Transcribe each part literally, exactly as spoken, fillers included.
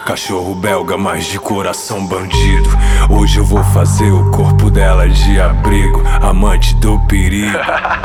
Cachorro belga, mas de coração bandido. Hoje eu vou fazer o corpo dela de abrigo, amante do perigo.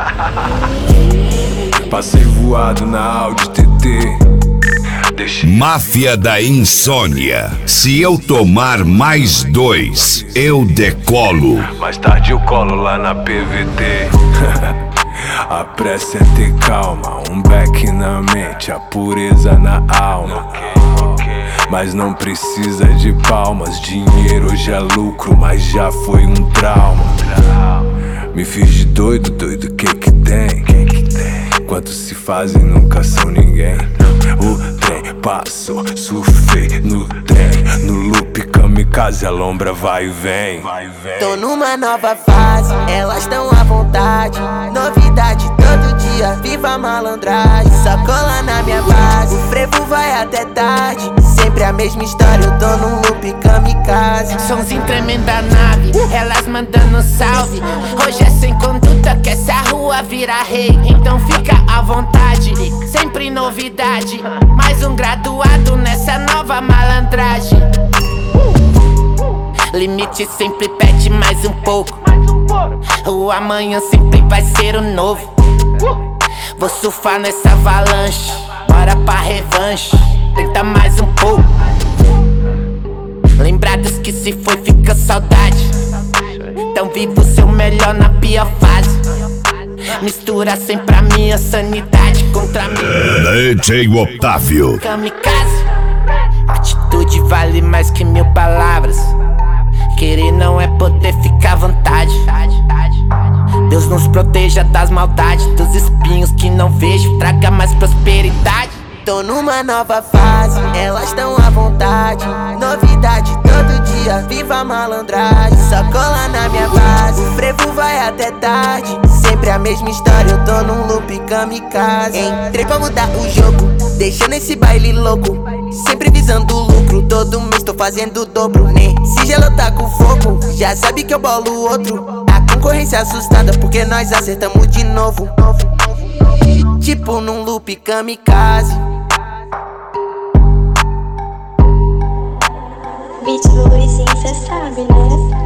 Passei voado na Audi T T. Deixei... Máfia da Insônia. Se eu tomar mais dois, eu decolo. Mais tarde eu colo lá na P V T. A pressa é ter calma, um beck na mente, a pureza na alma. Mas não precisa de palmas, dinheiro hoje é lucro, mas já foi um trauma. Me fiz de doido, doido, que que tem? Quantos se fazem nunca são ninguém. O trem passou, surfei no trem, no loop kamikaze, a lombra vai e vem. Tô numa nova fase, elas tão à vontade. Novidade todo dia, viva a malandragem. Só cola na minha base, o frevo vai até tarde. Sempre a mesma história, eu tô num loop kamikaze. Somzinho tremendo da nave, elas mandando salve. Hoje é sem conduta que essa rua vira rei. Então fica à vontade, sempre novidade. Mais um graduado nessa nova malandragem. Limite sempre pede mais um pouco. O amanhã sempre vai ser o novo. Vou surfar nessa avalanche, bora pra revanche. Tenta mais um pouco. Lembrados que se foi fica saudade. Então viva o seu melhor na pior fase. Mistura sempre a minha sanidade contra mim. D J Otávio. Kamikaze. Atitude vale mais que mil palavras. Querer não é poder ficar à vontade. Deus nos proteja das maldades, dos espinhos que não vejo, traga mais prosperidade. Tô numa nova fase, elas tão à vontade. Novidade todo dia, viva a malandragem. Só cola na minha base, o frevo vai até tarde. Sempre a mesma história, eu tô num loop kamikaze. Entrei pra mudar o jogo, deixando esse baile louco. Sempre visando o lucro, todo mês tô fazendo o dobro, né? Se gelo tá com fogo, já sabe que eu bolo o outro. A concorrência assustada porque nós acertamos de novo. Tipo num loop kamikaze. Beat do Luizinho, cê sabe, né?